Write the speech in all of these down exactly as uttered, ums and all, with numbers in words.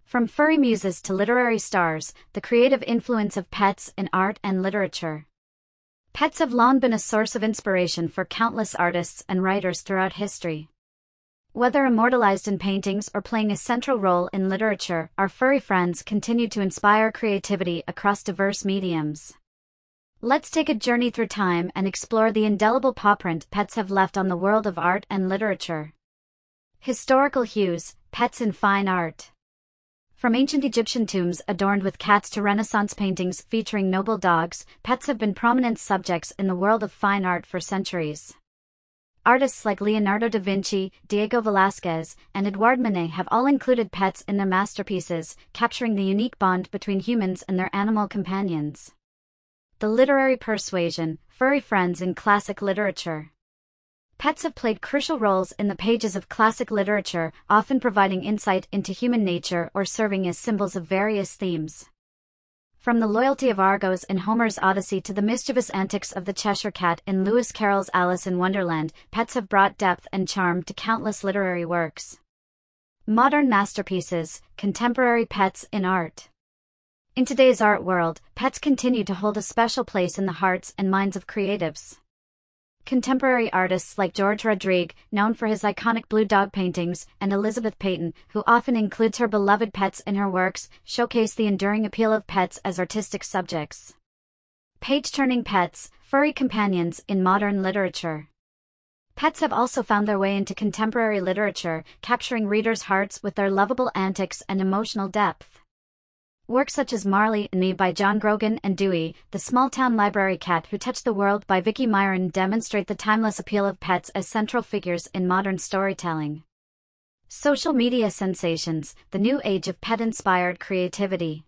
From furry muses to literary stars, the creative influence of pets in art and literature. Pets have long been a source of inspiration for countless artists and writers throughout history. Whether immortalized in paintings or playing a central role in literature, our furry friends continue to inspire creativity across diverse mediums. Let's take a journey through time and explore the indelible pawprint pets have left on the world of art and literature. Historical hues, pets in fine art. From ancient Egyptian tombs adorned with cats to Renaissance paintings featuring noble dogs, pets have been prominent subjects in the world of fine art for centuries. Artists like Leonardo da Vinci, Diego Velázquez, and Edouard Manet have all included pets in their masterpieces, capturing the unique bond between humans and their animal companions. The literary persuasion, furry friends in classic literature. Pets have played crucial roles in the pages of classic literature, often providing insight into human nature or serving as symbols of various themes. From the loyalty of Argos in Homer's Odyssey to the mischievous antics of the Cheshire Cat in Lewis Carroll's Alice in Wonderland, pets have brought depth and charm to countless literary works. Modern masterpieces, contemporary pets in art. In today's art world, pets continue to hold a special place in the hearts and minds of creatives. Contemporary artists like George Rodrigue, known for his iconic blue dog paintings, and Elizabeth Peyton, who often includes her beloved pets in her works, showcase the enduring appeal of pets as artistic subjects. Page-turning pets, furry companions in modern literature. Pets have also found their way into contemporary literature, capturing readers' hearts with their lovable antics and emotional depth. Works such as Marley and Me by John Grogan and Dewey, The Small-Town Library Cat Who Touched the World by Vicky Myron demonstrate the timeless appeal of pets as central figures in modern storytelling. Social media sensations, the new age of pet-inspired creativity.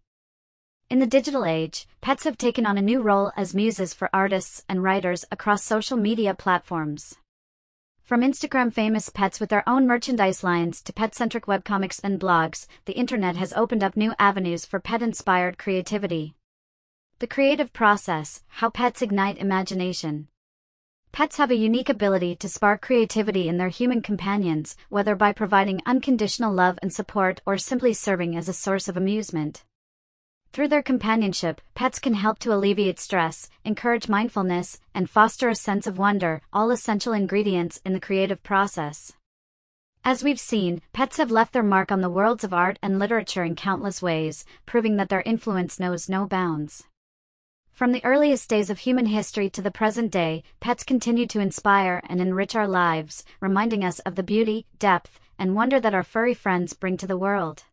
In the digital age, pets have taken on a new role as muses for artists and writers across social media platforms. From Instagram famous pets with their own merchandise lines to pet-centric webcomics and blogs, the internet has opened up new avenues for pet-inspired creativity. The creative process, how pets ignite imagination. Pets have a unique ability to spark creativity in their human companions, whether by providing unconditional love and support or simply serving as a source of amusement. Through their companionship, pets can help to alleviate stress, encourage mindfulness, and foster a sense of wonder, all essential ingredients in the creative process. As we've seen, pets have left their mark on the worlds of art and literature in countless ways, proving that their influence knows no bounds. From the earliest days of human history to the present day, pets continue to inspire and enrich our lives, reminding us of the beauty, depth, and wonder that our furry friends bring to the world.